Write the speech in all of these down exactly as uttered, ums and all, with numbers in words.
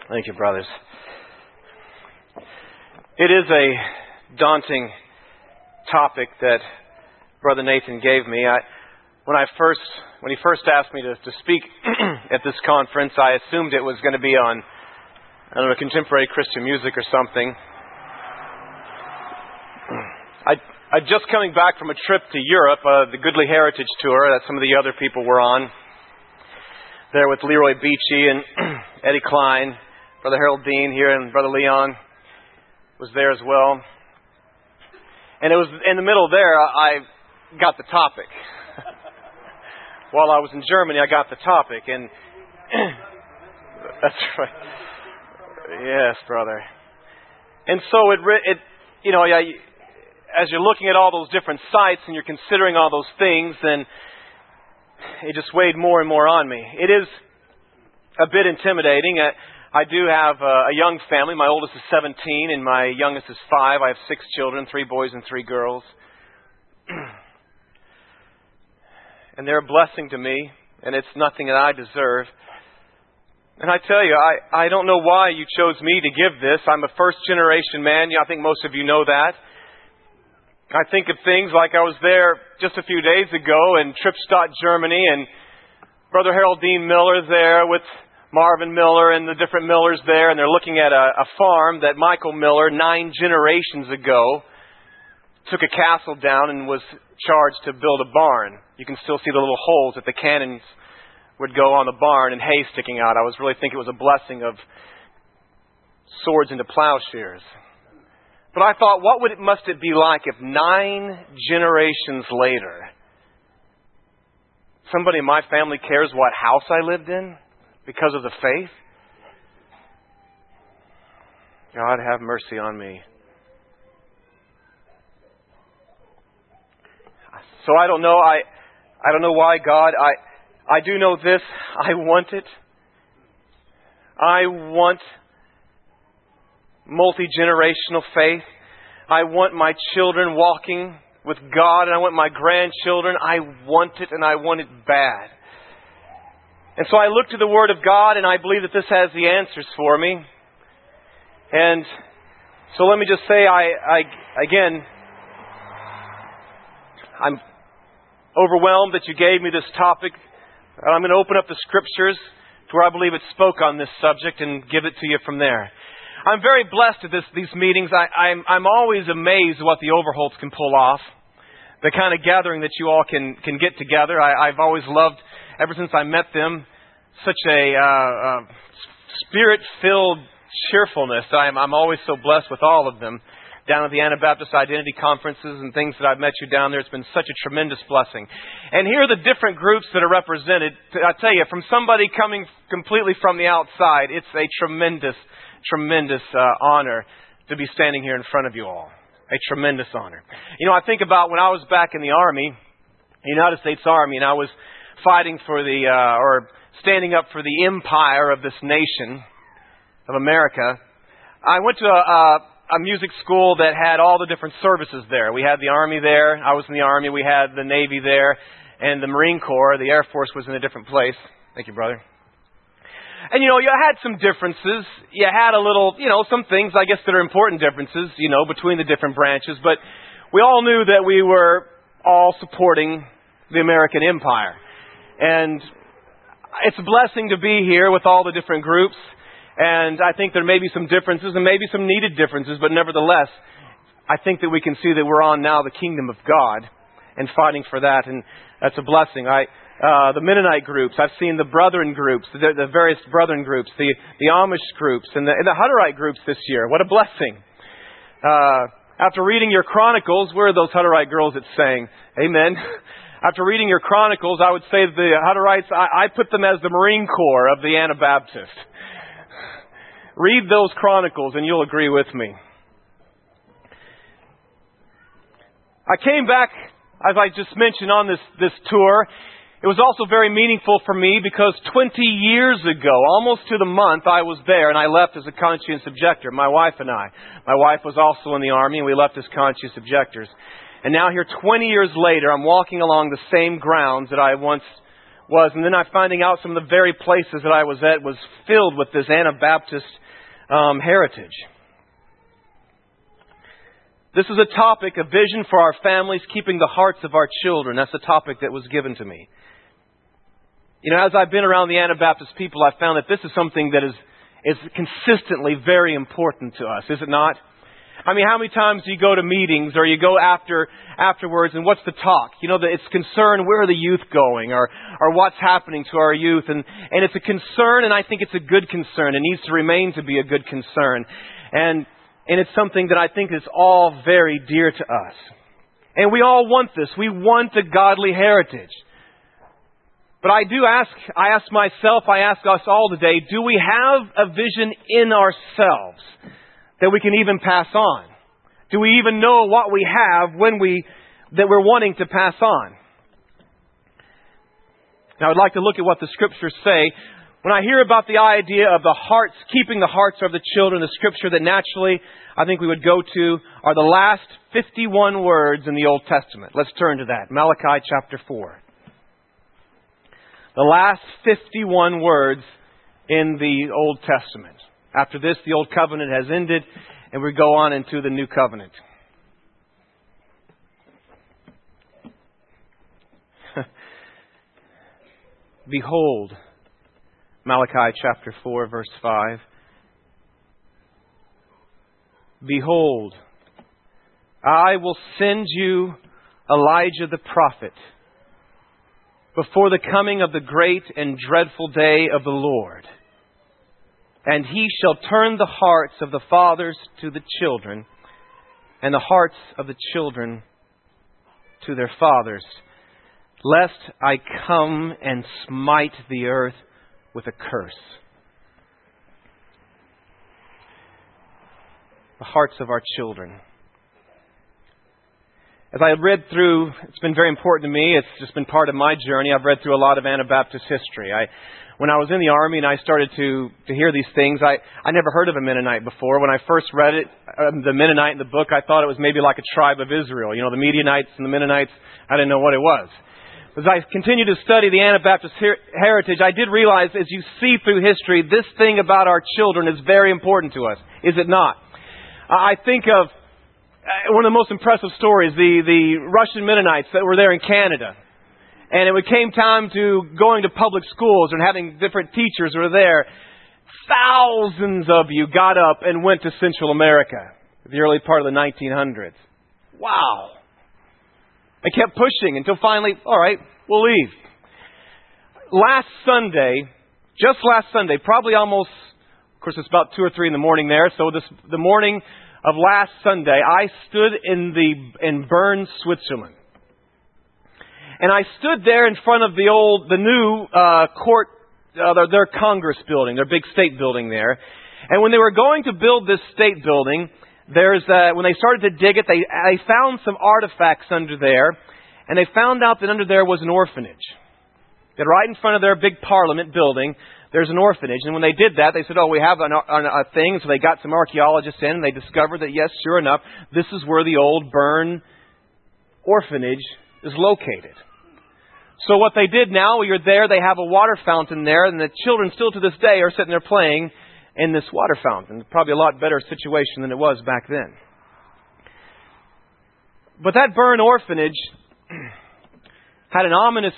Thank you, brothers. It is a daunting topic that Brother Nathan gave me. I, when I first, when he first asked me to, to speak at this conference, I assumed it was going to be on, I don't know, contemporary Christian music or something. I, I just coming back from a trip to Europe, uh, the Goodly Heritage Tour that some of the other people were on, there with Leroy Beachy and Eddie Klein, Brother Harold Dean here, and Brother Leon was there as well. And it was in the middle there, I got the topic. While I was in Germany, I got the topic. And that's right. Yes, brother. And so it, it you know, as you're looking at all those different sites and you're considering all those things, then it just weighed more and more on me. It is a bit intimidating. I do have a young family. My oldest is seventeen and my youngest is five. I have six children, three boys and three girls. And they're a blessing to me, and it's nothing that I deserve. And I tell you, I, I don't know why you chose me to give this. I'm a first-generation man. I think most of you know that. I think of things like I was there just a few days ago in Trippstadt, Germany, and Brother Harold Dean Miller there with Marvin Miller and the different Millers there, and they're looking at a, a farm that Michael Miller, nine generations ago, took a castle down and was charged to build a barn. You can still see the little holes that the cannons would go on the barn and hay sticking out. I was really thinking it was a blessing of swords into plowshares. But I thought, what would it must it be like if nine generations later, somebody in my family cares what house I lived in? Because of the faith? God, have mercy on me. So I don't know. I I don't know why, God. I I do know this. I want it. I want multi-generational faith. I want my children walking with God, and I want my grandchildren. I want it, and I want it bad. And so I look to the Word of God, and I believe that this has the answers for me. And so let me just say, I, I again, I'm overwhelmed that you gave me this topic. I'm going to open up the Scriptures to where I believe it spoke on this subject and give it to you from there. I'm very blessed at this, these meetings. I, I'm, I'm always amazed at what the Overholts can pull off. The kind of gathering that you all can, can get together. I, I've always loved, ever since I met them, such a uh, uh, spirit-filled cheerfulness. I'm, I'm always so blessed with all of them. Down at the Anabaptist Identity Conferences and things that I've met you down there, it's been such a tremendous blessing. And here are the different groups that are represented. I tell you, from somebody coming completely from the outside, it's a tremendous, tremendous uh, honor to be standing here in front of you all. A tremendous honor. You know, I think about when I was back in the Army, the United States Army, and I was fighting for the, uh, or standing up for the empire of this nation, of America. I went to a, a, a music school that had all the different services there. We had the Army there. I was in the Army. We had the Navy there. And the Marine Corps, the Air Force was in a different place. Thank you, brother. And, you know, you had some differences. You had a little, you know, some things, I guess, that are important differences, you know, between the different branches. But we all knew that we were all supporting the American empire. And it's a blessing to be here with all the different groups. And I think there may be some differences and maybe some needed differences. But nevertheless, I think that we can see that we're on now the kingdom of God and fighting for that. And that's a blessing. I... Uh, the Mennonite groups. I've seen the Brethren groups, the, the various Brethren groups, the, the Amish groups, and the, and the Hutterite groups this year. What a blessing. Uh, after reading your Chronicles, where are those Hutterite girls that sang? Amen. After reading your Chronicles, I would say that the Hutterites, I, I put them as the Marine Corps of the Anabaptist. Read those Chronicles and you'll agree with me. I came back, as I just mentioned, on this, this tour. It was also very meaningful for me because twenty years ago, almost to the month, I was there and I left as a conscience objector, my wife and I. My wife was also in the Army and we left as conscience objectors. And now here twenty years later, I'm walking along the same grounds that I once was. And then I finding out some of the very places that I was at was filled with this Anabaptist um, heritage. This is a topic, a vision for our families, keeping the hearts of our children. That's the topic that was given to me. You know, as I've been around the Anabaptist people, I've found that this is something that is, is consistently very important to us, is it not? I mean, how many times do you go to meetings or you go after afterwards and what's the talk? You know, that it's concern, where are the youth going, or or what's happening to our youth? And, and it's a concern, and I think it's a good concern. It needs to remain to be a good concern. And and it's something that I think is all very dear to us. And we all want this. We want a godly heritage. But I do ask, I ask myself, I ask us all today, do we have a vision in ourselves that we can even pass on? Do we even know what we have when we, that we're wanting to pass on? Now I'd like to look at what the Scriptures say. When I hear about the idea of the hearts, keeping the hearts of the children, the Scripture that naturally I think we would go to are the last fifty-one words in the Old Testament. Let's turn to that. Malachi chapter four. The last fifty-one words in the Old Testament. After this, the Old Covenant has ended, and we go on into the New Covenant. Behold, Malachi chapter four, verse five. Behold, I will send you Elijah the prophet before the coming of the great and dreadful day of the Lord. And he shall turn the hearts of the fathers to the children, and the hearts of the children to their fathers, lest I come and smite the earth with a curse. The hearts of our children. As I read through, it's been very important to me. It's just been part of my journey. I've read through a lot of Anabaptist history. I, when I was in the Army and I started to, to hear these things, I, I never heard of a Mennonite before. When I first read it, um, the Mennonite in the book, I thought it was maybe like a tribe of Israel. You know, the Midianites and the Mennonites, I didn't know what it was. As I continued to study the Anabaptist her- heritage, I did realize as you see through history, this thing about our children is very important to us. Is it not? I think of one of the most impressive stories, the, the Russian Mennonites that were there in Canada. And it came time to going to public schools and having different teachers who were there. Thousands of you got up and went to Central America, the early part of the nineteen hundreds. Wow. They kept pushing until finally, all right, we'll leave. Last Sunday, just last Sunday, probably almost, of course, it's about two or three in the morning there. So this, the morning of last Sunday, I stood in the in Bern, Switzerland, and I stood there in front of the old, the new uh, court, uh, their, their Congress building, their big state building there. And when they were going to build this state building, there's uh, when they started to dig it, they they found some artifacts under there, and they found out that under there was an orphanage. That right in front of their big Parliament building, there's an orphanage. And when they did that, they said, oh, we have an, an, a thing. So they got some archaeologists in, and they discovered that, yes, sure enough, this is where the old Bern orphanage is located. So what they did now, when you're there, they have a water fountain there, and the children still to this day are sitting there playing in this water fountain. Probably a lot better situation than it was back then. But that Bern orphanage had an ominous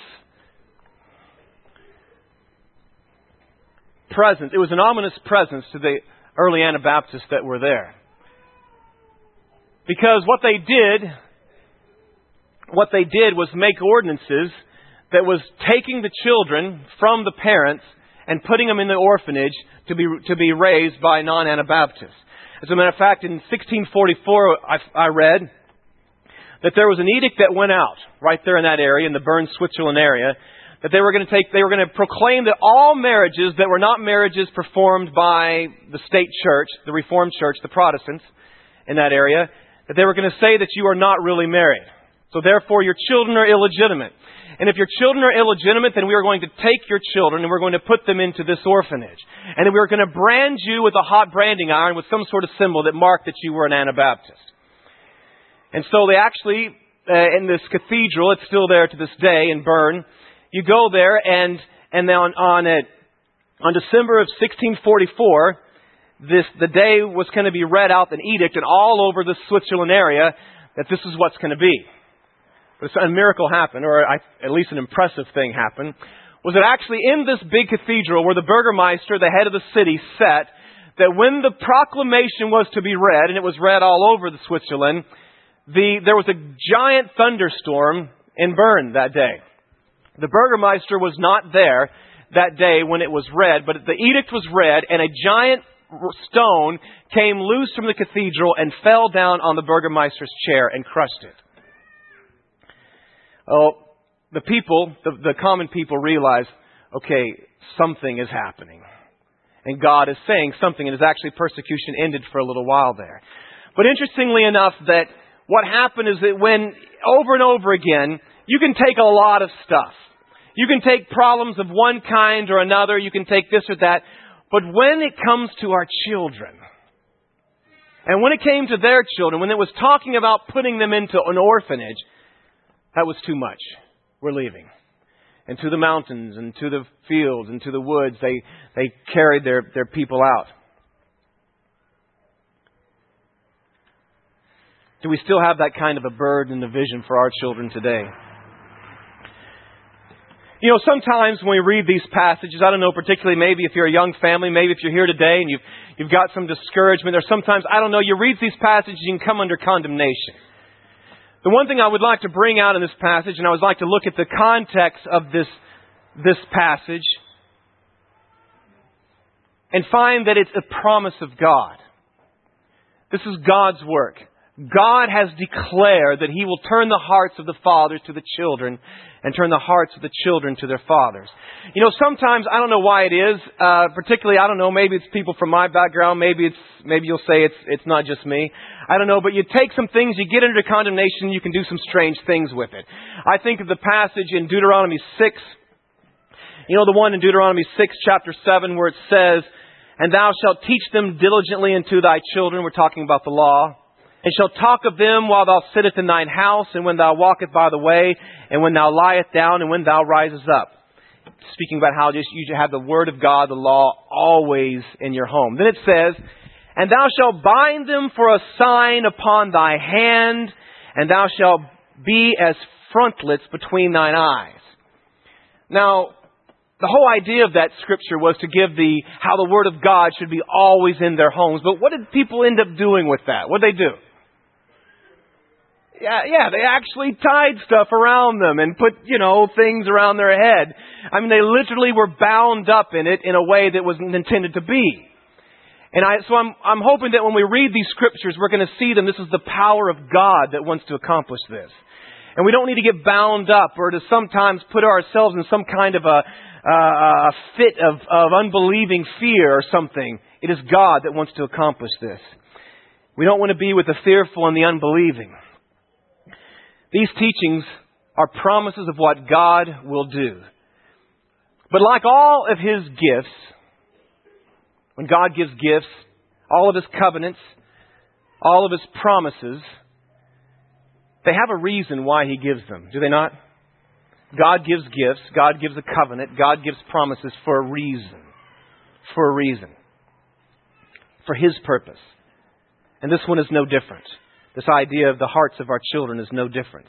presence. It was an ominous presence to the early Anabaptists that were there. Because what they did, what they did was make ordinances that was taking the children from the parents and putting them in the orphanage to be to be raised by non-Anabaptists. As a matter of fact, in sixteen forty-four, I, I read that there was an edict that went out right there in that area, in the Bern, Switzerland area, that they were going to take, they were going to proclaim that all marriages that were not marriages performed by the state church, the Reformed Church, the Protestants in that area, that they were going to say that you are not really married. So therefore, your children are illegitimate. And if your children are illegitimate, then we are going to take your children and we're going to put them into this orphanage. And then we're going to brand you with a hot branding iron with some sort of symbol that marked that you were an Anabaptist. And so they actually, uh, in this cathedral, it's still there to this day in Bern, you go there, and and then on on, it, on December of sixteen forty-four, this the day was going to be read out, an edict, and all over the Switzerland area that this is what's going to be. But a miracle happened, or at least an impressive thing happened, was that actually in this big cathedral where the Burgermeister, the head of the city, sat, that when the proclamation was to be read, and it was read all over the Switzerland, the, there was a giant thunderstorm in Bern that day. The Burgermeister was not there that day when it was read, but the edict was read, and a giant stone came loose from the cathedral and fell down on the Burgermeister's chair and crushed it. Oh, the people, the, the common people realize, okay, something is happening. And God is saying something, and his actually persecution ended for a little while there. But interestingly enough, that what happened is that when, over and over again, you can take a lot of stuff. You can take problems of one kind or another, you can take this or that, but when it comes to our children, and when it came to their children, when it was talking about putting them into an orphanage, that was too much. We're leaving. And to the mountains and to the fields and to the woods, they, they carried their, their people out. Do we still have that kind of a burden and a vision for our children today? You know, sometimes when we read these passages, I don't know, particularly maybe if you're a young family, maybe if you're here today and you've, you've got some discouragement, or sometimes, I don't know, you read these passages and you can come under condemnation. The one thing I would like to bring out in this passage, and I would like to look at the context of this, this passage and find that it's a promise of God. This is God's work. God has declared that He will turn the hearts of the fathers to the children and turn the hearts of the children to their fathers. You know, sometimes, I don't know why it is, uh, particularly, I don't know, maybe it's people from my background, maybe it's, maybe you'll say it's, it's not just me. I don't know, but you take some things, you get under condemnation, you can do some strange things with it. I think of the passage in Deuteronomy six, you know, the one in Deuteronomy six, chapter seven, where it says, "And thou shalt teach them diligently unto thy children," we're talking about the law, "and shalt talk of them while thou sittest in thine house, and when thou walkest by the way, and when thou liest down, and when thou risest up." Speaking about how just you should have the Word of God, the law, always in your home. Then it says, "And thou shalt bind them for a sign upon thy hand, and thou shalt be as frontlets between thine eyes." Now, the whole idea of that scripture was to give the how the Word of God should be always in their homes. But what did people end up doing with that? What did they do? Yeah, yeah, they actually tied stuff around them and put, you know, things around their head. I mean, they literally were bound up in it in a way that wasn't intended to be. And I, so I'm, I'm hoping that when we read these scriptures, we're going to see them. This is the power of God that wants to accomplish this. And we don't need to get bound up or to sometimes put ourselves in some kind of a, uh, a fit of, of unbelieving fear or something. It is God that wants to accomplish this. We don't want to be with the fearful and the unbelieving. These teachings are promises of what God will do. But like all of His gifts, when God gives gifts, all of His covenants, all of His promises, they have a reason why He gives them, do they not? God gives gifts, God gives a covenant, God gives promises for a reason. For a reason. For His purpose. And this one is no different. This idea of the hearts of our children is no different.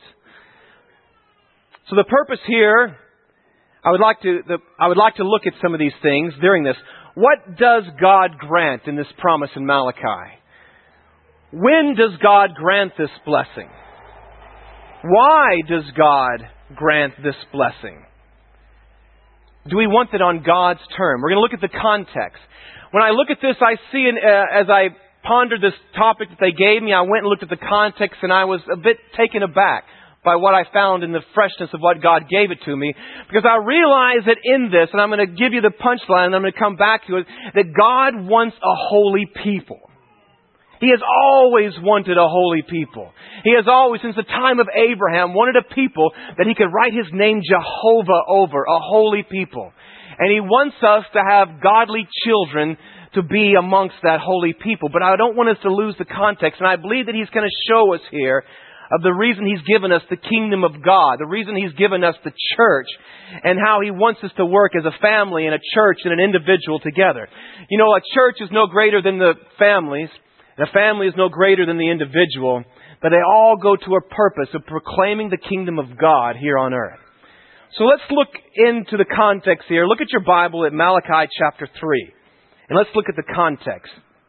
So the purpose here, I would like to, the, I would like to look at some of these things during this. What does God grant in this promise in Malachi? When does God grant this blessing? Why does God grant this blessing? Do we want it on God's term? We're going to look at the context. When I look at this, I see, an, uh, as I pondered this topic that they gave me, I went and looked at the context, and I was a bit taken aback by what I found in the freshness of what God gave it to me. Because I realized that in this, and I'm going to give you the punchline, and I'm going to come back to it, that God wants a holy people. He has always wanted a holy people. He has always, since the time of Abraham, wanted a people that He could write His name Jehovah over, a holy people. And He wants us to have godly children to be amongst that holy people. But I don't want us to lose the context. And I believe that He's going to show us here of the reason He's given us the kingdom of God, the reason He's given us the church, and how He wants us to work as a family and a church and an individual together. You know, a church is no greater than the families, and a family is no greater than the individual, but they all go to a purpose of proclaiming the kingdom of God here on earth. So let's look into the context here. Look at your Bible at Malachi chapter three. And let's look at the context.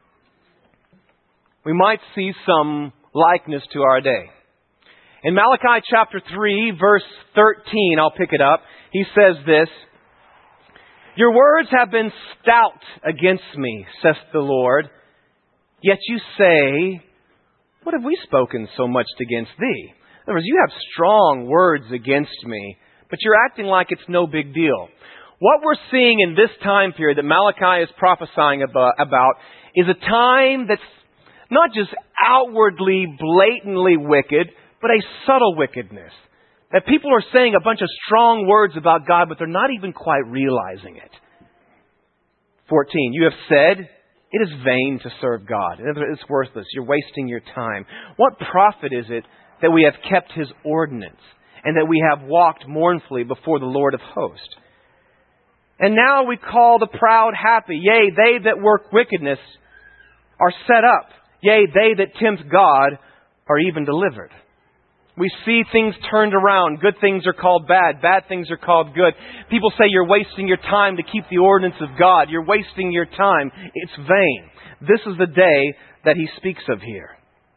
We might see some likeness to our day. In Malachi chapter three, verse thirteen, I'll pick it up. He says this, "Your words have been stout against me, saith the Lord. Yet you say, what have we spoken so much against thee?" In other words, you have strong words against me, but you're acting like it's no big deal. What we're seeing in this time period that Malachi is prophesying about, about is a time that's not just outwardly, blatantly wicked, but a subtle wickedness. That people are saying a bunch of strong words about God, but they're not even quite realizing it. fourteen, "You have said, it is vain to serve God. It's worthless. You're wasting your time. What profit is it that we have kept His ordinance and that we have walked mournfully before the Lord of hosts? And now we call the proud happy. Yea, they that work wickedness are set up. Yea, they that tempt God are even delivered." We see things turned around. Good things are called bad. Bad things are called good. People say you're wasting your time to keep the ordinance of God. You're wasting your time. It's vain. This is the day that He speaks of here.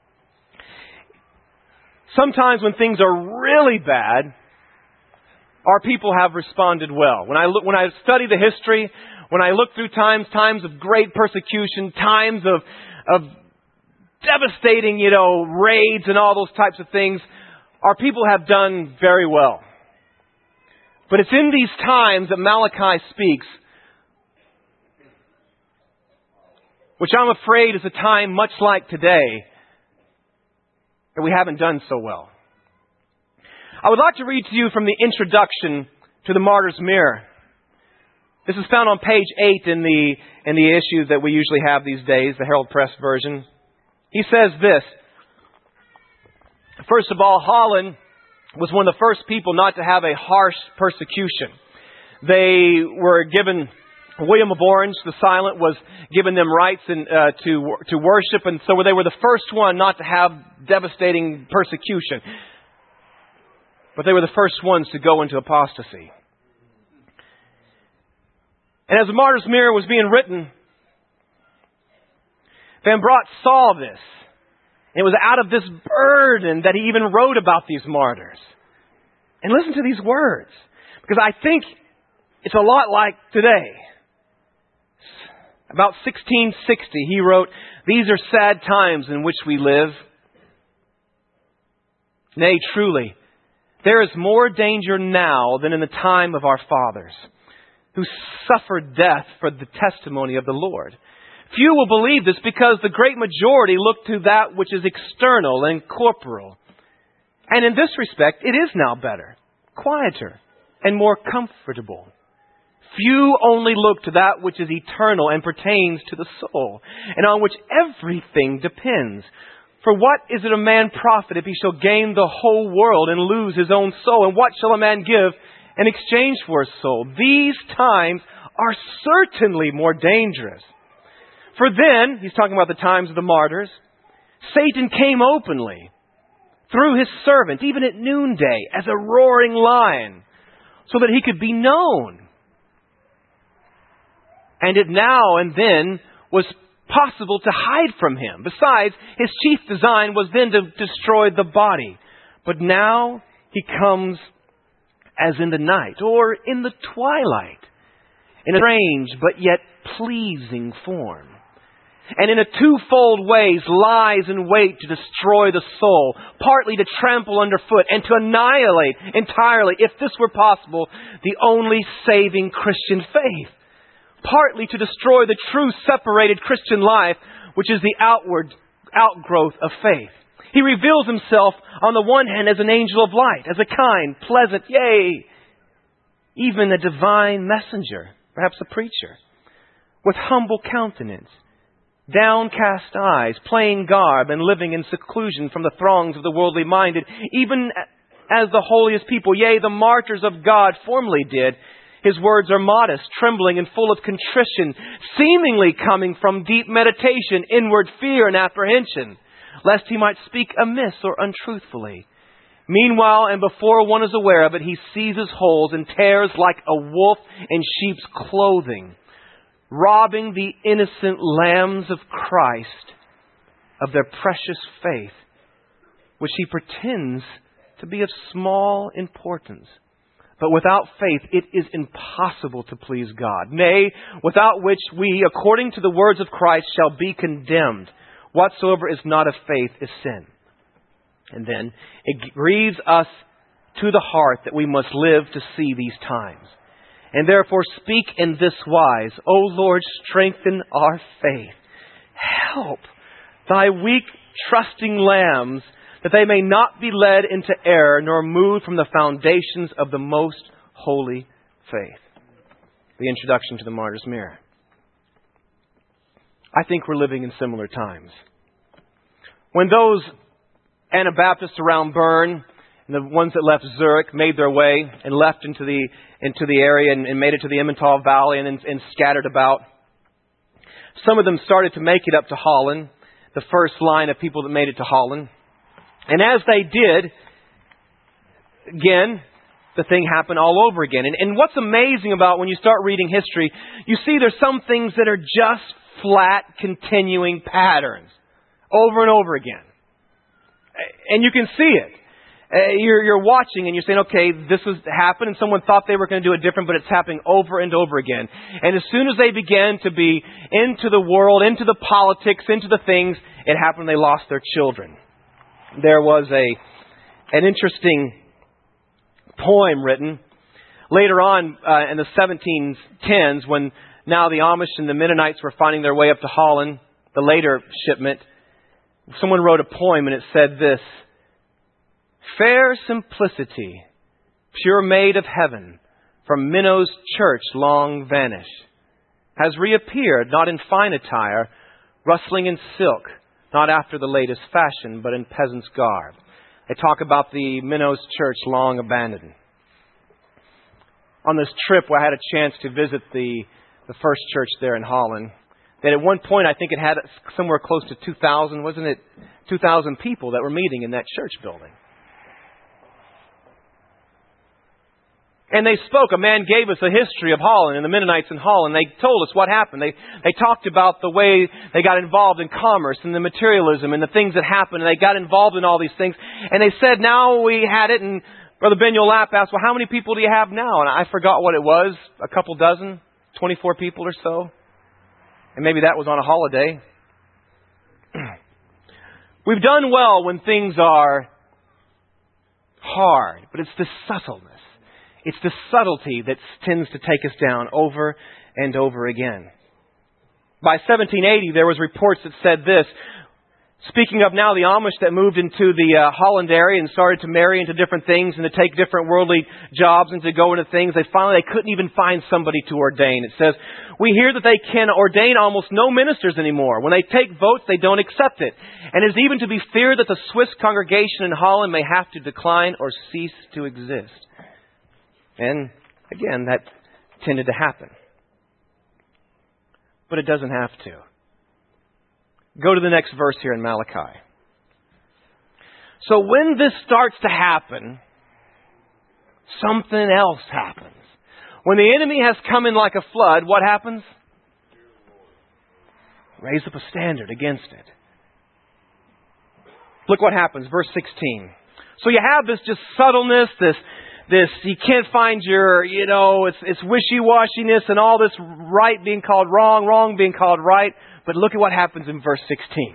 Sometimes when things are really bad, our people have responded well. When I look, when I study the history, when I look through times, times of great persecution, times of, of devastating, you know, raids and all those types of things, our people have done very well. But it's in these times that Malachi speaks, which I'm afraid is a time much like today, that we haven't done so well. I would like to read to you from the introduction to the Martyr's Mirror. This is found on page eight in the, in the issue that we usually have these days, the Herald Press version. He says this, first of all, Holland was one of the first people not to have a harsh persecution. They were given, William of Orange, the Silent, was given them rights in, uh, to, to worship, and so they were the first one not to have devastating persecution. But they were the first ones to go into apostasy. And as the Martyr's Mirror was being written, Van Brott saw this. It was out of this burden that he even wrote about these martyrs. And listen to these words, because I think it's a lot like today. About sixteen sixty, he wrote, "These are sad times in which we live. Nay, truly, there is more danger now than in the time of our fathers, who suffered death for the testimony of the Lord. Few will believe this because the great majority look to that which is external and corporal. And in this respect, it is now better, quieter, and more comfortable. Few only look to that which is eternal and pertains to the soul, and on which everything depends. For what is it a man profit if he shall gain the whole world and lose his own soul? And what shall a man give in exchange for his soul? These times are certainly more dangerous. For then," he's talking about the times of the martyrs, "Satan came openly through his servant, even at noonday, as a roaring lion, so that he could be known. And it now and then was possible to hide from him. Besides, his chief design was then to destroy the body. But now he comes as in the night, or in the twilight, in a strange but yet pleasing form. And in a twofold ways lies in wait to destroy the soul, partly to trample underfoot and to annihilate entirely, if this were possible, the only saving Christian faith. Partly to destroy the true separated Christian life, which is the outward outgrowth of faith. He reveals himself on the one hand as an angel of light, as a kind, pleasant, yea, even a divine messenger, perhaps a preacher, with humble countenance, downcast eyes, plain garb, and living in seclusion from the throngs of the worldly minded, even as the holiest people, yea, the martyrs of God formerly did. His words are modest, trembling, and full of contrition, seemingly coming from deep meditation, inward fear and apprehension, lest he might speak amiss or untruthfully. Meanwhile, and before one is aware of it, he seizes holes and tears like a wolf in sheep's clothing, robbing the innocent lambs of Christ of their precious faith, which he pretends to be of small importance. But without faith it is impossible to please God. Nay, without which we, according to the words of Christ, shall be condemned. Whatsoever is not of faith is sin. And then it grieves us to the heart that we must live to see these times. And therefore speak in this wise, O Lord, strengthen our faith. Help thy weak, trusting lambs, that they may not be led into error, nor moved from the foundations of the most holy faith. The introduction to the Martyr's Mirror. I think we're living in similar times. When those Anabaptists around Bern, and the ones that left Zurich, made their way and left into the into the area and, and made it to the Emmental Valley and, and, and scattered about, some of them started to make it up to Holland, the first line of people that made it to Holland. And as they did, again, the thing happened all over again. And, and what's amazing about when you start reading history, you see there's some things that are just flat, continuing patterns over and over again. And you can see it. Uh, you're, you're watching and you're saying, okay, this has happened, and someone thought they were going to do it different, but it's happening over and over again. And as soon as they began to be into the world, into the politics, into the things, it happened they lost their children. There was a an interesting poem written later on uh, in the seventeen tens, when now the Amish and the Mennonites were finding their way up to Holland, the later shipment. Someone wrote a poem and it said this: fair simplicity, pure maid of heaven, from Minnow's church long vanished, has reappeared, not in fine attire, rustling in silk, not after the latest fashion, but in peasant's garb. They talk about the Minnow's church long abandoned. On this trip where I had a chance to visit the, the first church there in Holland, that at one point I think it had somewhere close to two thousand, wasn't it? two thousand people that were meeting in that church building. And they spoke. A man gave us a history of Holland and the Mennonites in Holland. They told us what happened. They they talked about the way they got involved in commerce and the materialism and the things that happened. And they got involved in all these things. And they said, now we had it. And Brother Benyo Lapp asked, well, how many people do you have now? And I forgot what it was. A couple dozen? twenty-four people or so? And maybe that was on a holiday. We've done well when things are hard. But it's the subtleness. It's the subtlety that tends to take us down over and over again. By seventeen eighty, there was reports that said this. Speaking of now the Amish that moved into the uh, Holland area and started to marry into different things and to take different worldly jobs and to go into things, they finally they couldn't even find somebody to ordain. It says, we hear that they can ordain almost no ministers anymore. When they take votes, they don't accept it. And it is even to be feared that the Swiss congregation in Holland may have to decline or cease to exist. And again, that tended to happen. But it doesn't have to. Go to the next verse here in Malachi. So when this starts to happen, something else happens. When the enemy has come in like a flood, what happens? Raise up a standard against it. Look what happens, verse sixteen. So you have this just subtleness, this This, you can't find your, you know, it's, it's wishy-washiness and all this right being called wrong, wrong being called right. But look at what happens in verse sixteen.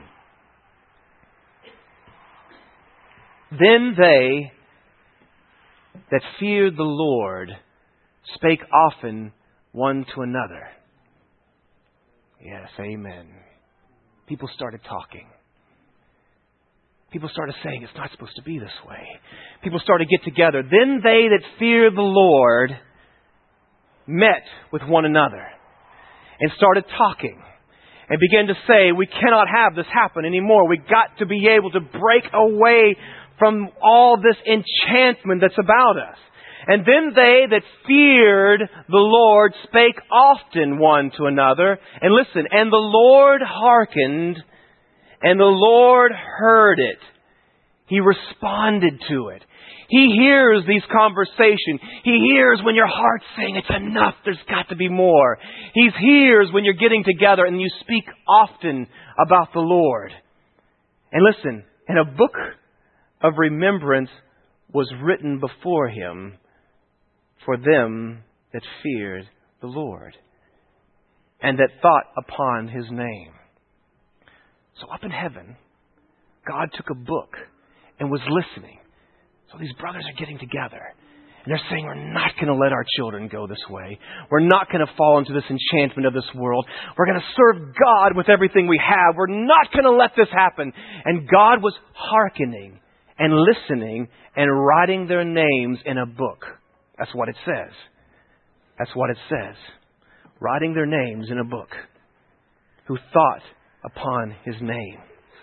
Then they that feared the Lord spake often one to another. Yes, amen. People started talking. People started saying, it's not supposed to be this way. People started to get together. Then they that fear the Lord met with one another and started talking. and began to say, we cannot have this happen anymore. We've got to be able to break away from all this enchantment that's about us. And then they that feared the Lord spake often one to another. And listen, and the Lord hearkened, and the Lord heard it. He responded to it. He hears these conversations. He hears when your heart's saying, it's enough, there's got to be more. He hears when you're getting together and you speak often about the Lord. And listen, and a book of remembrance was written before Him for them that feared the Lord and that thought upon His name. So up in heaven, God took a book and was listening. So these brothers are getting together. And they're saying, we're not going to let our children go this way. We're not going to fall into this enchantment of this world. We're going to serve God with everything we have. We're not going to let this happen. And God was hearkening and listening and writing their names in a book. That's what it says. That's what it says. Writing their names in a book. Who thought upon His name.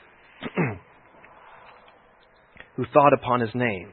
Who thought upon His name.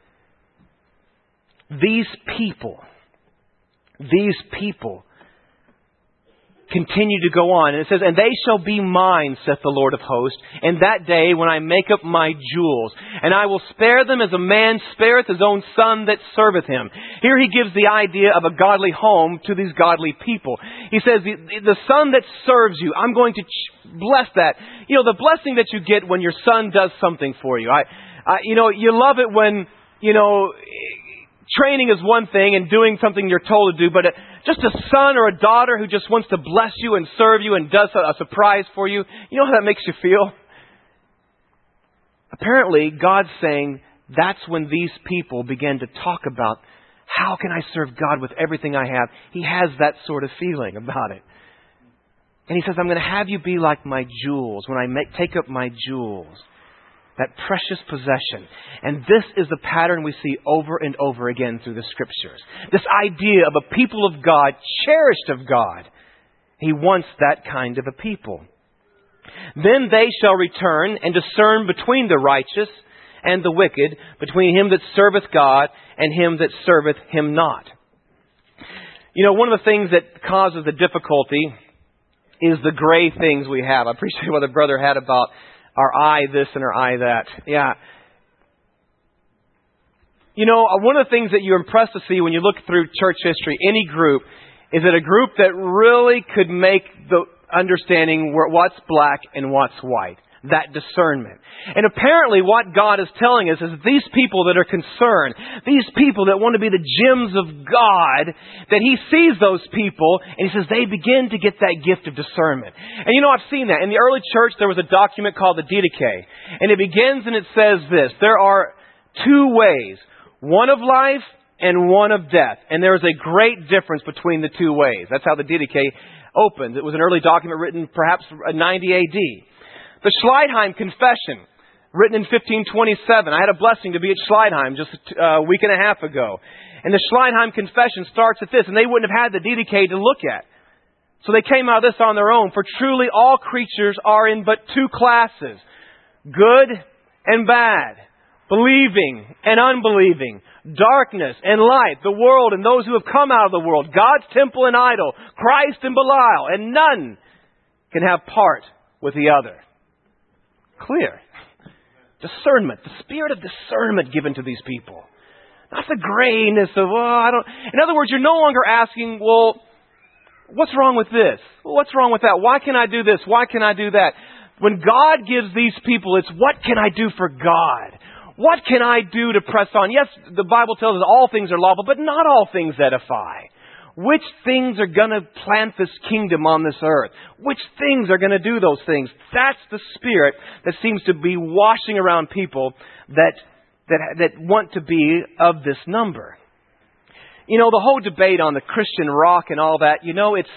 These people, these people continue to go on. And it says, and they shall be mine, saith the Lord of hosts, in that day when I make up my jewels. And I will spare them as a man spareth his own son that serveth him. Here he gives the idea of a godly home to these godly people. He says, the, the son that serves you, I'm going to bless that. You know, the blessing that you get when your son does something for you. I, I you know, you love it when, you know, training is one thing and doing something you're told to do, but just a son or a daughter who just wants to bless you and serve you and does a surprise for you, you know how that makes you feel? Apparently, God's saying that's when these people begin to talk about how can I serve God with everything I have. He has that sort of feeling about it. And He says, I'm going to have you be like my jewels when I make, take up my jewels. That precious possession. And this is the pattern we see over and over again through the Scriptures. This idea of a people of God, cherished of God. He wants that kind of a people. Then they shall return and discern between the righteous and the wicked, between him that serveth God and him that serveth Him not. You know, one of the things that causes the difficulty is the gray things we have. I appreciate what the brother had about our eye this and our eye that. Yeah. You know, one of the things that you're impressed to see when you look through church history, any group, is that a group that really could make the understanding what's black and what's white. That discernment. And apparently what God is telling us is that these people that are concerned, these people that want to be the gems of God, that He sees those people and He says they begin to get that gift of discernment. And you know, I've seen that. In the early church, there was a document called the Didache. And it begins and it says this: there are two ways, one of life and one of death. And there is a great difference between the two ways. That's how the Didache opens. It was an early document written perhaps ninety A D. The Schleidheim Confession, written in fifteen twenty-seven. I had a blessing to be at Schleidheim just a week and a half ago. And the Schleidheim Confession starts at this, and they wouldn't have had the Didache to look at. So they came out of this on their own. For truly all creatures are in but two classes, good and bad, believing and unbelieving, darkness and light, the world and those who have come out of the world, God's temple and idol, Christ and Belial, and none can have part with the other. Clear. Discernment. The spirit of discernment given to these people. Not the grayness of, oh, I don't... In other words, you're no longer asking, well, what's wrong with this? Well, what's wrong with that? Why can I do this? Why can I do that? When God gives these people, it's what can I do for God? What can I do to press on? Yes, the Bible tells us all things are lawful, but not all things edify. Which things are going to plant this kingdom on this earth? Which things are going to do those things? That's the spirit that seems to be washing around people that, that, that want to be of this number. You know, the whole debate on the Christian rock and all that, you know, it's,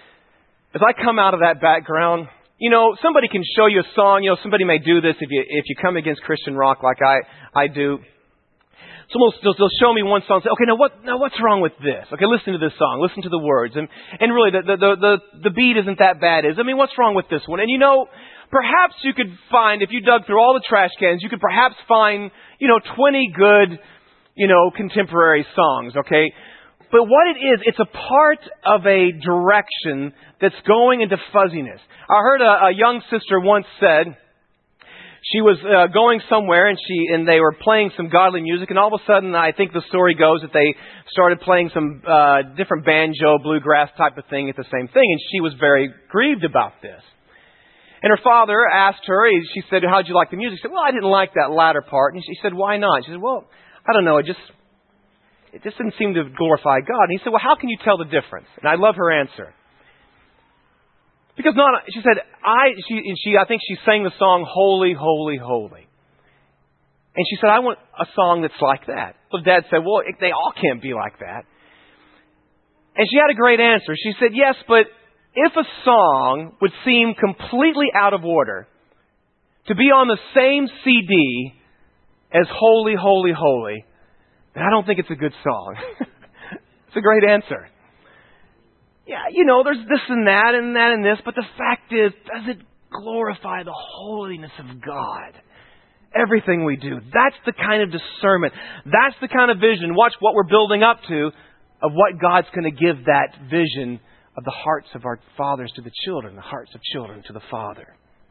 as I come out of that background, you know, somebody can show you a song, you know, somebody may do this if you, if you come against Christian rock like I, I do. Someone will, they'll show me one song and say, okay, now what, now what's wrong with this? Okay, listen to this song, listen to the words. And, and really, the, the, the, the beat isn't that bad, is it? I mean, what's wrong with this one? And you know, perhaps you could find, if you dug through all the trash cans, you could perhaps find, you know, twenty good, you know, contemporary songs, okay? But what it is, it's a part of a direction that's going into fuzziness. I heard a, a young sister once said, she was uh, going somewhere and she and they were playing some godly music, and all of a sudden, I think the story goes that they started playing some uh, different banjo, bluegrass type of thing at the same thing, and she was very grieved about this. And her father asked her, she said, how'd you like the music? She said, well, I didn't like that latter part. And she said, why not? She said, well, I don't know, it just it just didn't seem to glorify God. And he said, well, how can you tell the difference? And I love her answer. Because not, she said, I, she, she, I think she sang the song, Holy, Holy, Holy. And she said, I want a song that's like that. So Dad said, well, they all can't be like that. And she had a great answer. She said, yes, but if a song would seem completely out of order to be on the same C D as Holy, Holy, Holy, then I don't think it's a good song. It's a great answer. Yeah, you know, there's this and that and that and this, but the fact is, does it glorify the holiness of God? Everything we do. That's the kind of discernment. That's the kind of vision. Watch what we're building up to of what God's going to give that vision of the hearts of our fathers to the children, the hearts of children to the Father.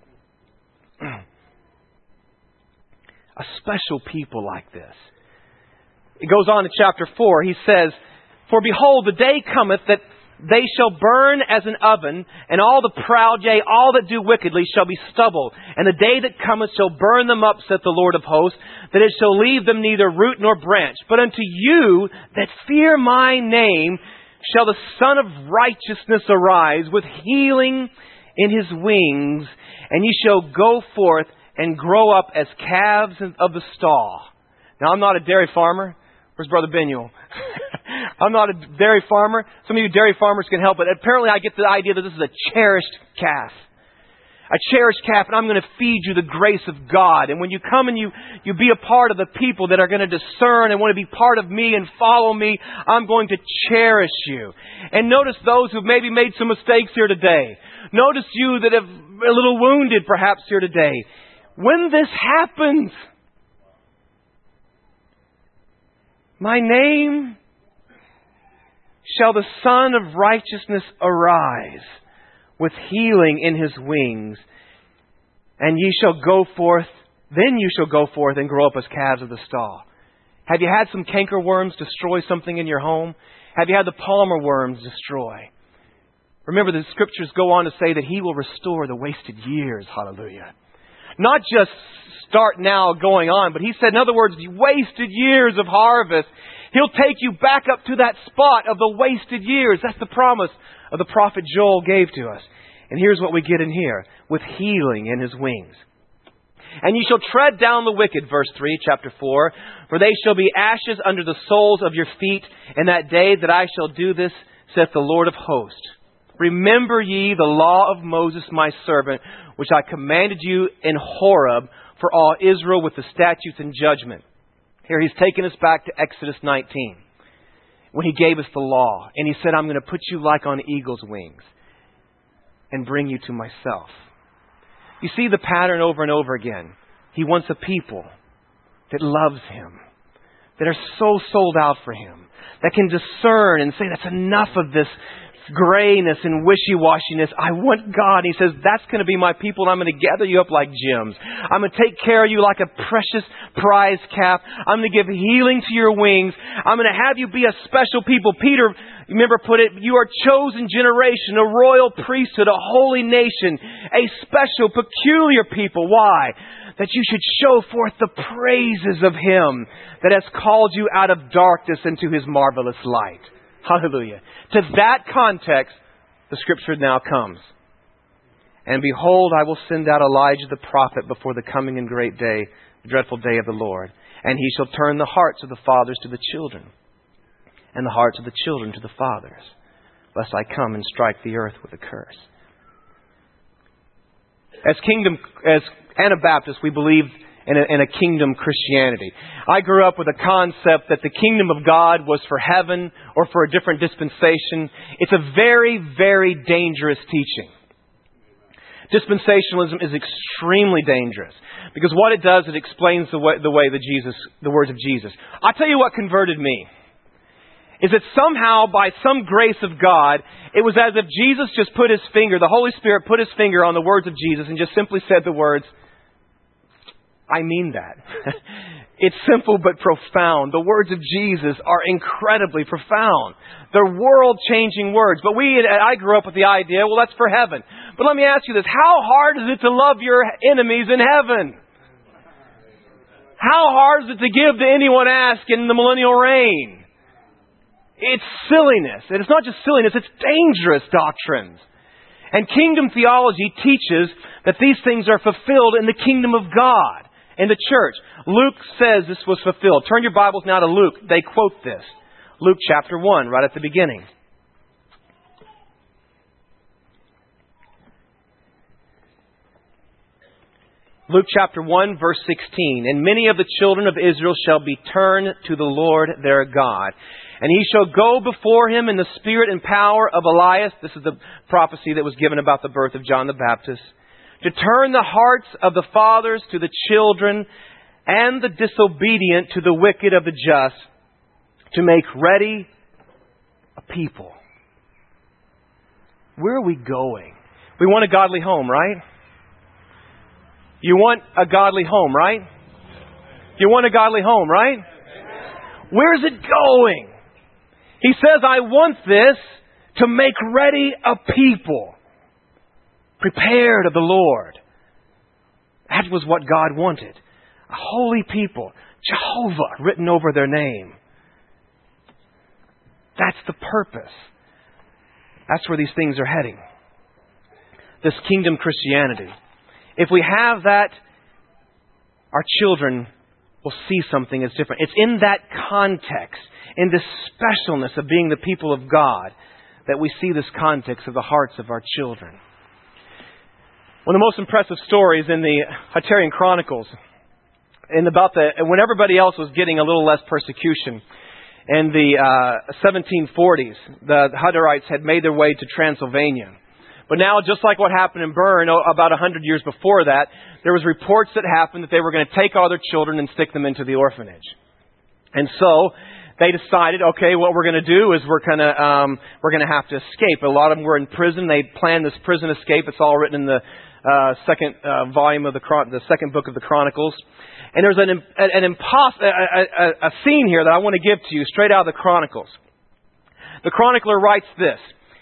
A special people like this. It goes on in chapter four. He says, for behold, the day cometh that they shall burn as an oven, and all the proud, yea, all that do wickedly shall be stubble. And the day that cometh shall burn them up, saith the Lord of hosts, that it shall leave them neither root nor branch. But unto you that fear my name shall the Son of Righteousness arise with healing in his wings, and ye shall go forth and grow up as calves of the stall. Now, I'm not a dairy farmer. Where's Brother Benuel? I'm not a dairy farmer. Some of you dairy farmers can help, but apparently I get the idea that this is a cherished calf. A cherished calf, and I'm going to feed you the grace of God. And when you come and you, you be a part of the people that are going to discern and want to be part of me and follow me, I'm going to cherish you. And notice those who've maybe made some mistakes here today. Notice you that have a little wounded perhaps here today. When this happens, my name shall the Son of Righteousness arise with healing in his wings, and ye shall go forth, then you shall go forth and grow up as calves of the stall. Have you had some cankerworms destroy something in your home? Have you had the palmer worms destroy? Remember, the scriptures go on to say that he will restore the wasted years. Hallelujah. Not just start now going on, but he said, in other words, the wasted years of harvest. He'll take you back up to that spot of the wasted years. That's the promise of the prophet Joel gave to us. And here's what we get in here. With healing in his wings. And you shall tread down the wicked, verse three, chapter four. For they shall be ashes under the soles of your feet in that day that I shall do this, saith the Lord of hosts. Remember ye the law of Moses my servant, which I commanded you in Horeb for all Israel with the statutes and judgment. Here he's taken us back to Exodus nineteen, when he gave us the law. And he said, I'm going to put you like on eagle's wings and bring you to myself. You see the pattern over and over again. He wants a people that loves him, that are so sold out for him, that can discern and say, that's enough of this grayness and wishy-washiness. I want God. He says, that's going to be my people, and I'm going to gather you up like gems. I'm going to take care of you like a precious prize calf. I'm going to give healing to your wings. I'm going to have you be a special people. Peter, remember, put it, you are chosen generation, a royal priesthood, a holy nation, a special, peculiar people. Why? That you should show forth the praises of him that has called you out of darkness into his marvelous light. Hallelujah. To that context, the scripture now comes. And behold, I will send out Elijah the prophet before the coming and great day, the dreadful day of the Lord. And he shall turn the hearts of the fathers to the children, and the hearts of the children to the fathers, lest I come and strike the earth with a curse. As kingdom, as Anabaptists, we believe in a, in a kingdom Christianity. I grew up with a concept that the kingdom of God was for heaven or for a different dispensation. It's a very, very dangerous teaching. Dispensationalism is extremely dangerous because what it does, it explains the way, the way that Jesus, the words of Jesus. I'll tell you what converted me. Is that somehow, by some grace of God, it was as if Jesus just put His finger, the Holy Spirit put His finger on the words of Jesus and just simply said the words, I mean that. It's simple but profound. The words of Jesus are incredibly profound. They're world-changing words. But we, I grew up with the idea, well, that's for heaven. But let me ask you this. How hard is it to love your enemies in heaven? How hard is it to give to anyone ask in the millennial reign? It's silliness. And it's not just silliness, it's dangerous doctrines. And kingdom theology teaches that these things are fulfilled in the kingdom of God, in the church. Luke says this was fulfilled. Turn your Bibles now to Luke. They quote this. Luke chapter one, right at the beginning. Luke chapter one, verse sixteen. And many of the children of Israel shall be turned to the Lord their God. And He shall go before Him in the spirit and power of Elias. This is the prophecy that was given about the birth of John the Baptist. To turn the hearts of the fathers to the children and the disobedient to the wicked of the just. To make ready a people. Where are we going? We want a godly home, right? You want a godly home, right? You want a godly home, right? Where's it going? He says, I want this to make ready a people prepared of the Lord. That was what God wanted. A holy people. Jehovah written over their name. That's the purpose. That's where these things are heading. This kingdom Christianity. If we have that, our children will see something as different. It's in that context, in the specialness of being the people of God, that we see this context of the hearts of our children. One of the most impressive stories in the Hutterian Chronicles, and about the when everybody else was getting a little less persecution, in the uh, seventeen forties, the Hutterites had made their way to Transylvania. But now, just like what happened in Bern about a hundred years before that, there was reports that happened that they were going to take all their children and stick them into the orphanage. And so they decided, okay, what we're going to do is we're going to um, we're going to have to escape. A lot of them were in prison. They planned this prison escape. It's all written in the uh, second uh, volume of the the second book of the Chronicles. And there's an an impos- a, a, a scene here that I want to give to you straight out of the Chronicles. The chronicler writes this.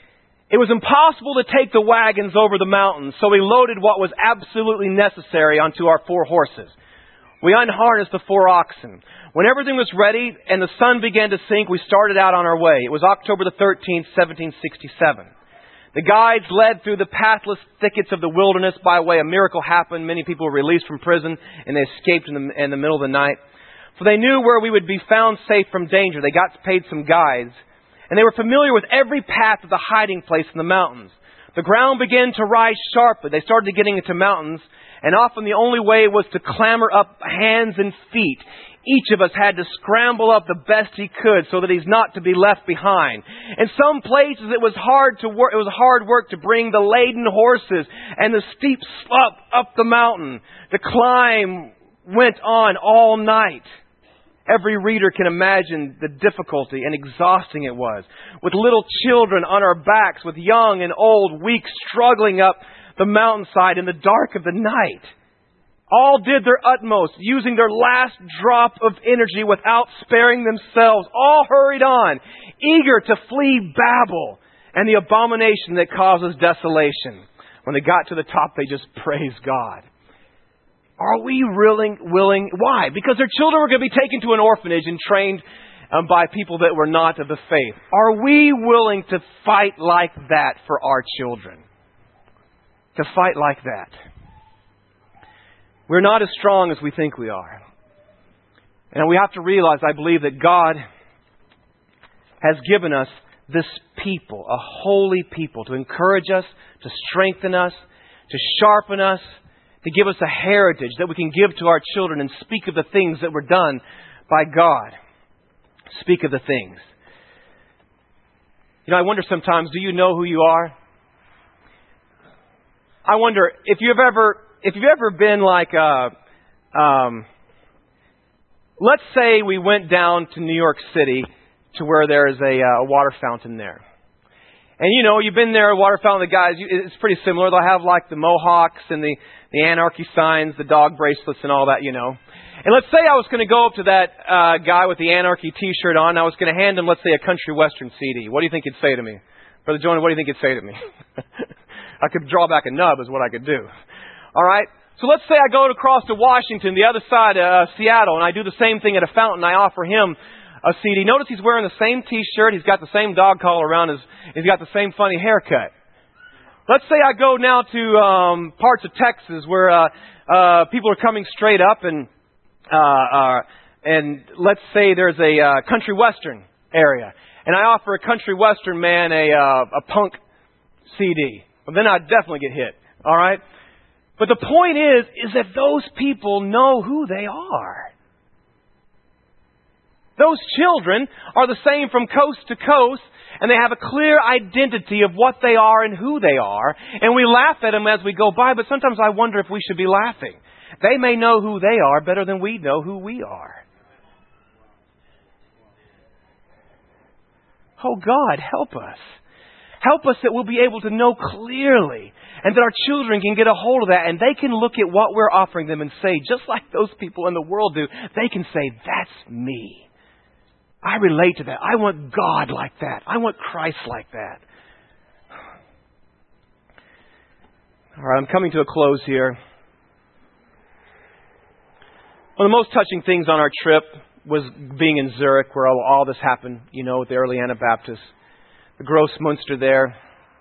It was impossible to take the wagons over the mountains, so we loaded what was absolutely necessary onto our four horses. We unharnessed the four oxen. When everything was ready and the sun began to sink, we started out on our way. It was October the thirteenth, seventeen sixty-seven. The guides led through the pathless thickets of the wilderness. By the way, a miracle happened. Many people were released from prison and they escaped in the, in the middle of the night. For they knew where we would be found safe from danger. They got paid some guides. And they were familiar with every path of the hiding place in the mountains. The ground began to rise sharply. They started getting into mountains. And often the only way was to clamber up hands and feet. Each of us had to scramble up the best he could so that he's not to be left behind. In some places it was hard to work, it was hard work to bring the laden horses and the steep slope up the mountain. The climb went on all night. Every reader can imagine the difficulty and exhausting it was. With little children on our backs, with young and old, weak, struggling up the mountainside in the dark of the night. All did their utmost, using their last drop of energy without sparing themselves. All hurried on, eager to flee Babel and the abomination that causes desolation. When they got to the top, they just praised God. Are we really willing? Why? Because their children were going to be taken to an orphanage and trained um, by people that were not of the faith. Are we willing to fight like that for our children? To fight like that. We're not as strong as we think we are. And we have to realize, I believe, that God has given us this people, a holy people, to encourage us, to strengthen us, to sharpen us, to give us a heritage that we can give to our children and speak of the things that were done by God. Speak of the things. You know, I wonder sometimes, do you know who you are? I wonder if you've ever, if you've ever been like a, um, let's say we went down to New York City to where there is a, uh, a water fountain there. And you know, you've been there, a water fountain, the guys, you, it's pretty similar. They'll have like the mohawks and the, the anarchy signs, the dog bracelets and all that, you know. And let's say I was going to go up to that uh, guy with the anarchy t-shirt on. And I was going to hand him, let's say, a country western C D. What do you think he'd say to me? Brother Jonah, what do you think he'd say to me? I could draw back a nub is what I could do. All right? So let's say I go across to Washington, the other side of uh, Seattle, and I do the same thing at a fountain. I offer him a C D. Notice he's wearing the same t-shirt. He's got the same dog collar around his... He's got the same funny haircut. Let's say I go now to um, parts of Texas where uh, uh, people are coming straight up and... Uh, uh, and let's say there's a uh, country western area, and I offer a country western man a uh, a punk C D. Well, then I'd definitely get hit. All right, but the point is, is that those people know who they are. Those children are the same from coast to coast, and they have a clear identity of what they are and who they are. And we laugh at them as we go by, but sometimes I wonder if we should be laughing. They may know who they are better than we know who we are. Oh God, help us. Help us that we'll be able to know clearly and that our children can get a hold of that and they can look at what we're offering them and say, just like those people in the world do, they can say, that's me. I relate to that. I want God like that. I want Christ like that. All right, I'm coming to a close here. One of the most touching things on our trip was being in Zurich, where all, all this happened, you know, with the early Anabaptists. The Grossmünster there.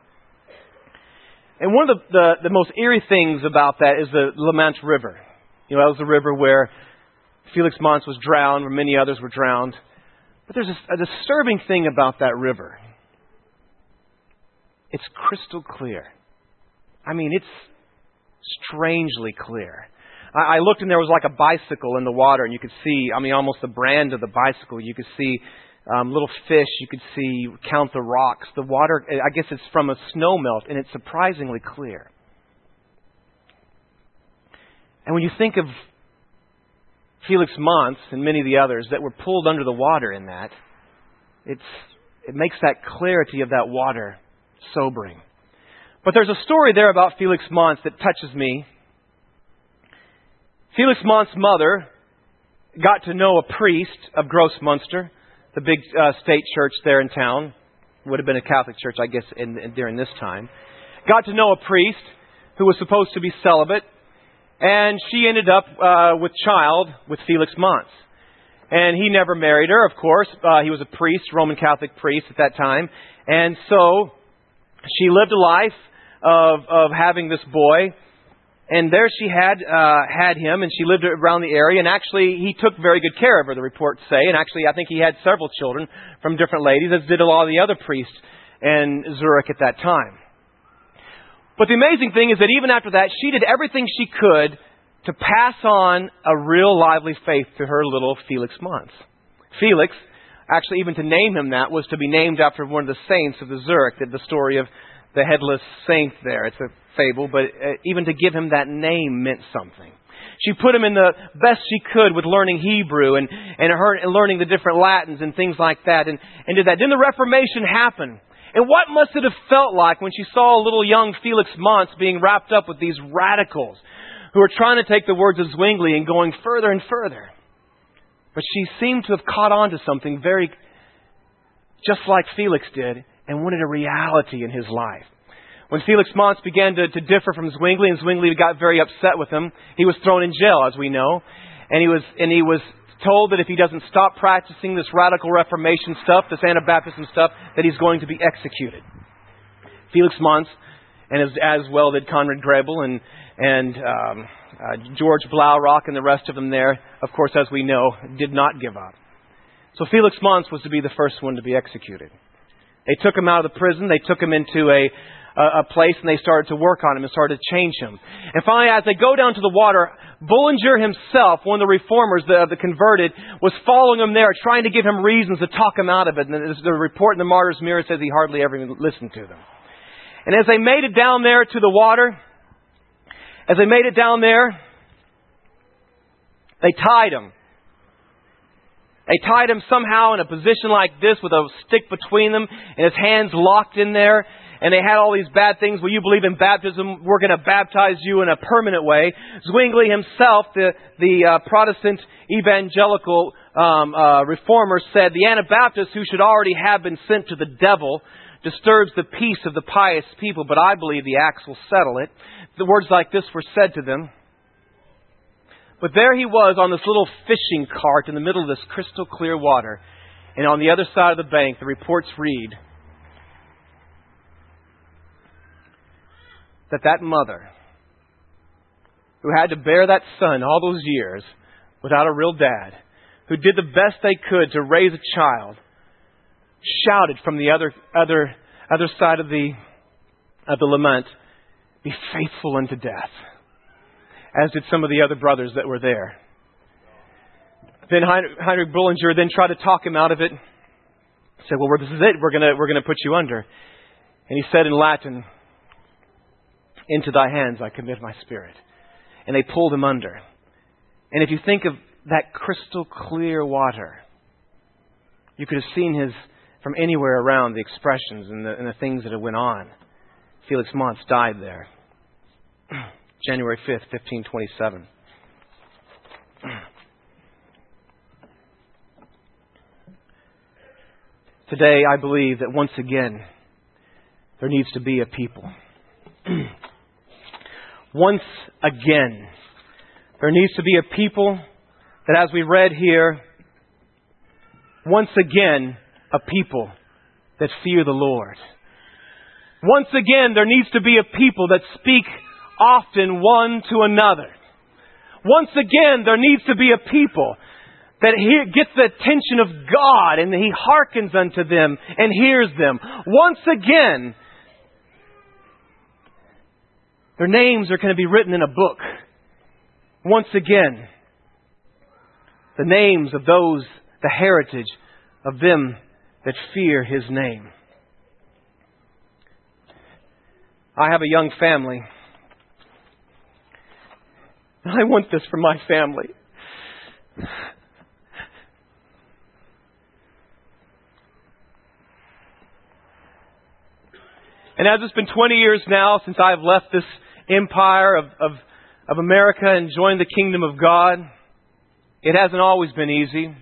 And one of the, the, the most eerie things about that is the La Manche River. You know, that was the river where Felix Manz was drowned, where many others were drowned. But there's a, a disturbing thing about that river. It's crystal clear. I mean, it's strangely clear. I looked and there was like a bicycle in the water, and you could see, I mean, almost the brand of the bicycle. You could see um, little fish. You could see, count the rocks. The water, I guess it's from a snow melt, and it's surprisingly clear. And when you think of Felix Manz and many of the others that were pulled under the water in that, it's it makes that clarity of that water sobering. But there's a story there about Felix Manz that touches me. Felix Manz's mother got to know a priest of Grossmünster, the big uh, state church there in town. Would have been a Catholic church, I guess, in, in, during this time. Got to know a priest who was supposed to be celibate. And she ended up uh, with child with Felix Manz. And he never married her, of course. Uh, he was a priest, Roman Catholic priest at that time. And so she lived a life of, of having this boy. And there she had uh, had him, and she lived around the area. And actually, he took very good care of her, the reports say. And actually, I think he had several children from different ladies, as did a lot of the other priests in Zurich at that time. But the amazing thing is that even after that, she did everything she could to pass on a real lively faith to her little Felix Manz. Felix, actually even to name him that, was to be named after one of the saints of the Zurich, the story of the headless saint there. It's a fable, but even to give him that name meant something. She put him in the best she could with learning Hebrew and, and, her, and learning the different Latins and things like that, and, and did that. Then the Reformation happened. And what must it have felt like when she saw a little young Felix Manz being wrapped up with these radicals who are trying to take the words of Zwingli and going further and further? But she seemed to have caught on to something very just like Felix did and wanted a reality in his life. When Felix Manz began to, to differ from Zwingli, and Zwingli got very upset with him, he was thrown in jail, as we know. And he was and he was told that if he doesn't stop practicing this radical Reformation stuff, this Anabaptism stuff, that he's going to be executed. Felix Manz, and as, as well did Conrad Grebel and, and um, uh, George Blaurock and the rest of them there, of course, as we know, did not give up. So Felix Manz was to be the first one to be executed. They took him out of the prison. They took him into a a, a place, and they started to work on him and started to change him. And finally, as they go down to the water, Bullinger himself, one of the reformers, the, the converted, was following him there, trying to give him reasons to talk him out of it. And the report in the Martyr's Mirror says he hardly ever even listened to them. And as they made it down there to the water, as they made it down there, they tied him. They tied him somehow in a position like this with a stick between them and his hands locked in there. And they had all these bad things. Well, you believe in baptism, we're going to baptize you in a permanent way. Zwingli himself, the, the uh, Protestant evangelical um, uh, reformer, said, the Anabaptist, who should already have been sent to the devil, disturbs the peace of the pious people, but I believe the axe will settle it. The words like this were said to them. But there he was on this little fishing cart in the middle of this crystal clear water. And on the other side of the bank, the reports read that that mother, who had to bear that son all those years without a real dad, who did the best they could to raise a child, shouted from the other other other side of the of the lament, "Be faithful unto death," as did some of the other brothers that were there. Then Heinrich Bullinger then tried to talk him out of it. Said, "Well, this is it. We're gonna we're gonna put you under." And he said in Latin, "Into thy hands I commit my spirit." And they pulled him under. And if you think of that crystal clear water, you could have seen his, from anywhere around, the expressions and the, and the things that had went on. Felix Monts died there. January fifth, fifteen twenty-seven. Today, I believe that once again, there needs to be a people. Once again, there needs to be a people that, as we read here, once again, a people that fear the Lord. Once again, there needs to be a people that speak often one to another. Once again, there needs to be a people that he gets the attention of God and He hearkens unto them and hears them. Once again, their names are going to be written in a book. Once again, the names of those, the heritage of them that fear His name. I have a young family. I want this for my family. And as it's been twenty years now since I've left this empire of, of, of America and joined the kingdom of God, it hasn't always been easy.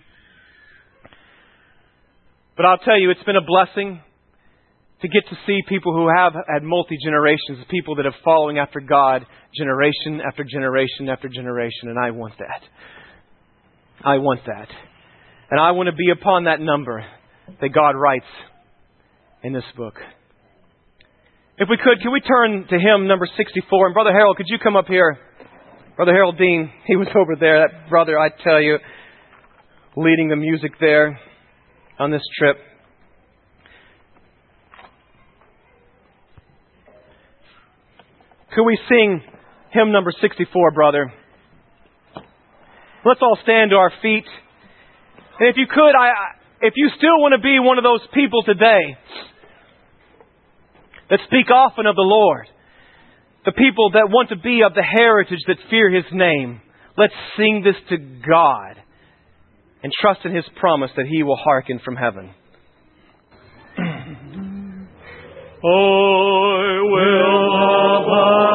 But I'll tell you, it's been a blessing to get to see people who have had multi-generations, people that are following after God generation after generation after generation. And I want that. I want that. And I want to be upon that number that God writes in this book. If we could, can we turn to hymn number sixty-four? And Brother Harold, could you come up here? Brother Harold Dean, he was over there. That brother, I tell you, leading the music there on this trip. Could we sing hymn number sixty-four, brother? Let's all stand to our feet. And if you could, I, if you still want to be one of those people today that speak often of the Lord, the people that want to be of the heritage that fear His name, let's sing this to God and trust in His promise that He will hearken from heaven. I will abide.